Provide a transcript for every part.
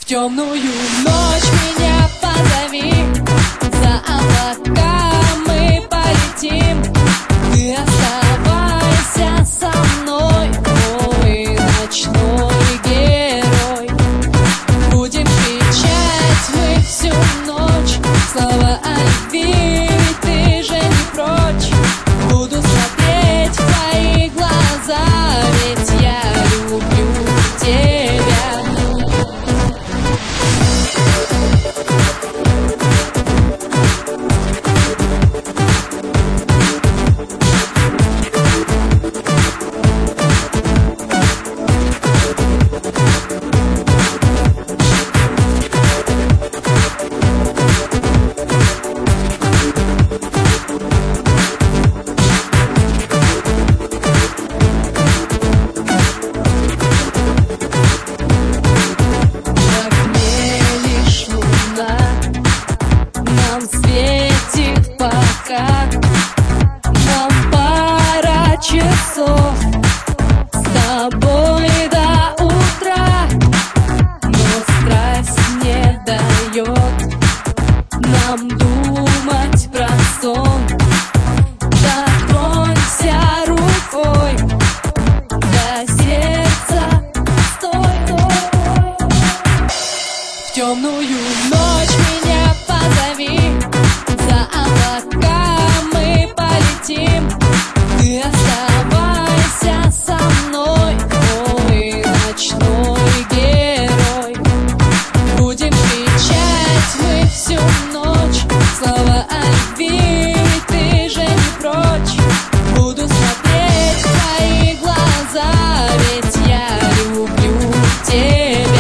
темную ночь меня позови, за облака мы полетим. Ты оставайся со мной, мой ночной герой. Будем кричать мы всю ночь слова о любви, ведь ты же не прочь. Буду смотреть в твои глаза, ведь я люблю тебя. Светит пока, нам пара часов с тобой до утра, но страсть не дает нам думать про сон. Дотронься рукой до сердца, стой. В темную ночь меня позови, за облака мы полетим. Ты оставайся со мной, мой ночной герой. Будем кричать мы всю ночь слова о любви, ведь ты же не прочь. Буду смотреть в твои глаза, ведь я люблю тебя.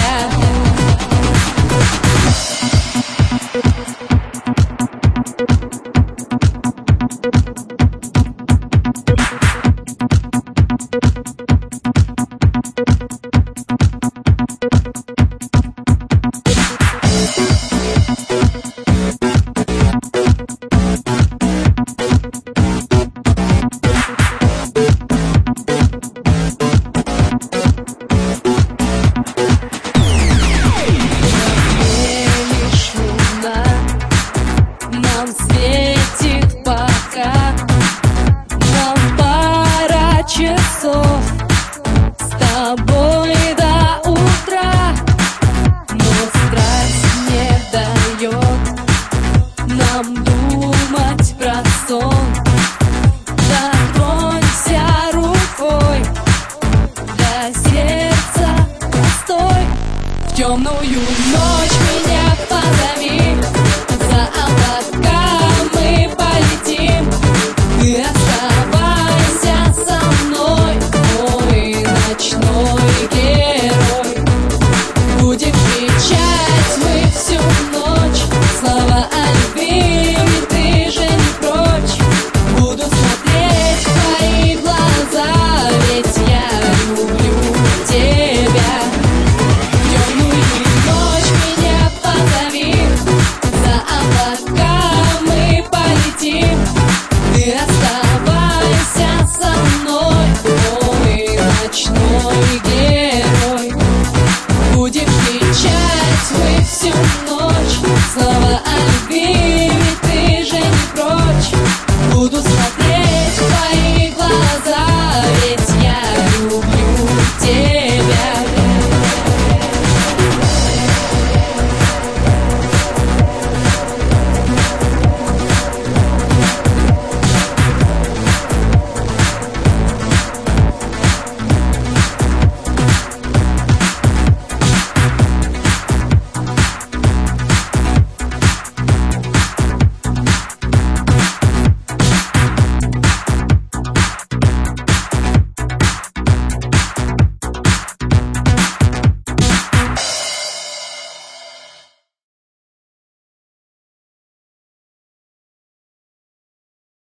Светит пока, нам пара часов с тобой до утра, но страсть не дает нам думать про сон. Дотронься рукой до сердца, стой. В темную ночь меня позови, за облака мы полетим. Ты оставайся со мной, мой ночной герой. Будем кричать мы всю ночь слова о любви, ведь ты же не прочь. Буду смотреть в твои глаза, ведь я люблю тебя. В темную ночь меня позови, за облака мы полетим. Ты оставайся со мной, мой ночной герой. Будем кричать мы всю